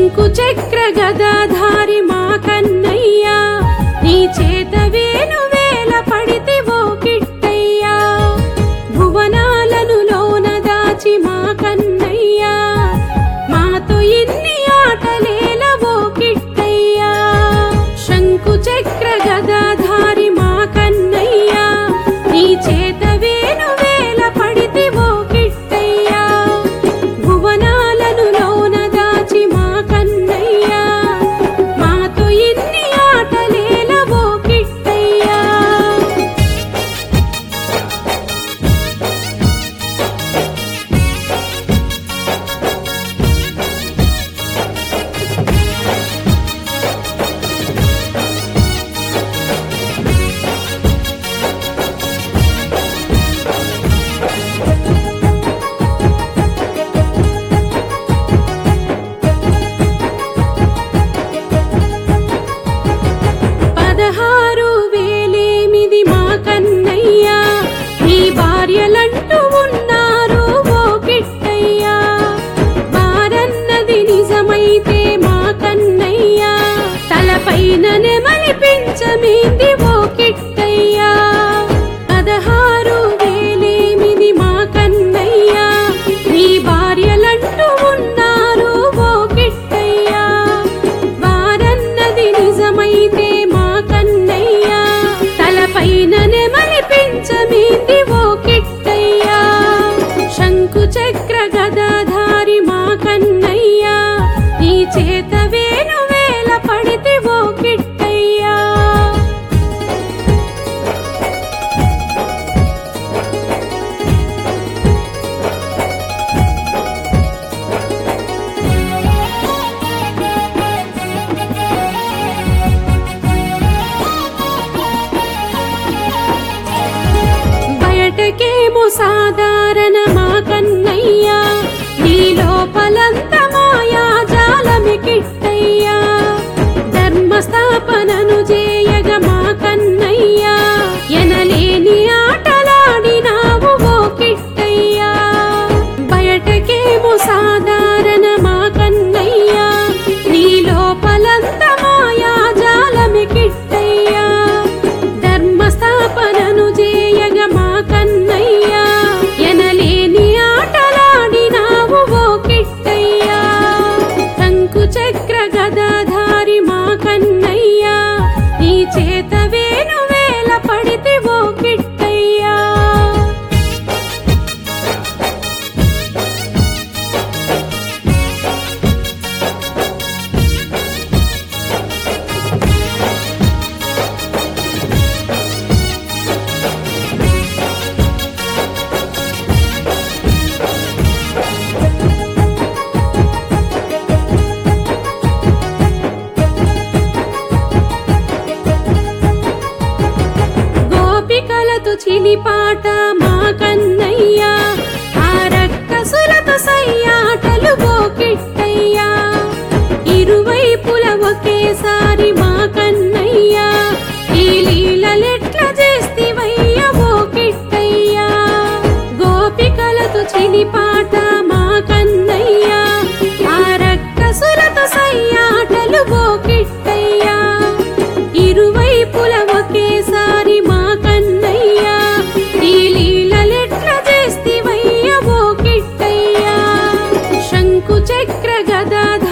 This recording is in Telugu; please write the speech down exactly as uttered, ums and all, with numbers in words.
శంకు చక్ర గదాధారి మా కన్నయ్యా, నీ చేత వేణు వేల పడితివో కిట్టయ్యా. భువనాలను లోన దాచి మా కన్నయ్యా, మాతో ఇన్ని ఆటలేలవో కిట్టయ్యా. శంకు చక్ర గదాధారి మా కన్నయ్యా, నీ చేత వేణు వేల పడితివో కిట్టయ్యా. భువనాలను లోన దాచి మా కన్నయ్యా, మాతో ఇన్ని ఆటలేలవో కిట్టయ్యా. పదహారు వేలేమిది మా కన్నయ్యా, నీ భార్యలంటూ ఉన్నారు ఓ కిట్టయ్యా. వారన్నది నిజమైతే మా కన్నయ్యా, తలపైన నెమలి పించమేంది ఓ కిట్టయ్యా. పదహారు వేలేమిది మా కన్నయ్యా, నీ భార్యలంటూ ఉన్నారు ఓ కిట్టయ్యా. వారన్నది నిజమైతే మా కన్నయ్యా, తలపైన నెమలి పించమేంది ఓ కిట్టయ్యా. శంకు చక్ర గదాధారి మా కన్నయ్యా, నీ చేత వేణు వేల పడితివో కిట్టయ్యా. బయటకేమో సాధారణ మా కన్నయ్యా, నీ లోపలంత మాయా జాలమి కిట్టయ్యా. ధర్మస్థాపనను చేయగ మా కన్నయ్యా, ఎనలేని ఆటలాడినావు ఓ కిట్టయ్యా. బయటకేమో సాధారణ మా కన్నయ్యా, నీ లోపలంత మాయా జాలమి కిట్టయ్యా. ధర్మస్థాపనను చేయగ మా కన్నయ్యా, ఎనలేని ఆటలాడినావు ఓ కిట్టయ్యా. శంకు చక్ర గదాధారి మా కన్నయ్యా, నీ చేత వేణు వేల పడితివో కిట్టయ్యా. గోపికలతో చిలిపాట మా కన్నయ్యా, ఆ రక్కసులతో సయ్యాటలు ఓ కిట్టయ్యా. ఇరువైపుల ఒకేసారి మా కన్నయ్యా, ఈ లీలలెట్ల చేస్తివయ్య ఓ కిట్టయ్యా. గోపికలతో చిలిపాట మా కన్నయ్యా, ఆ రక్కసులతో సయ్యాటలు ఓ కిట్టయ్యా. ఇరువైపుల ఒకేసారి మా కన్నయ్యా, ఈ లీలలెట్ల చేస్తివయ్య ఓ కిట్టయ్యా. శంకు చక్ర గదాధారి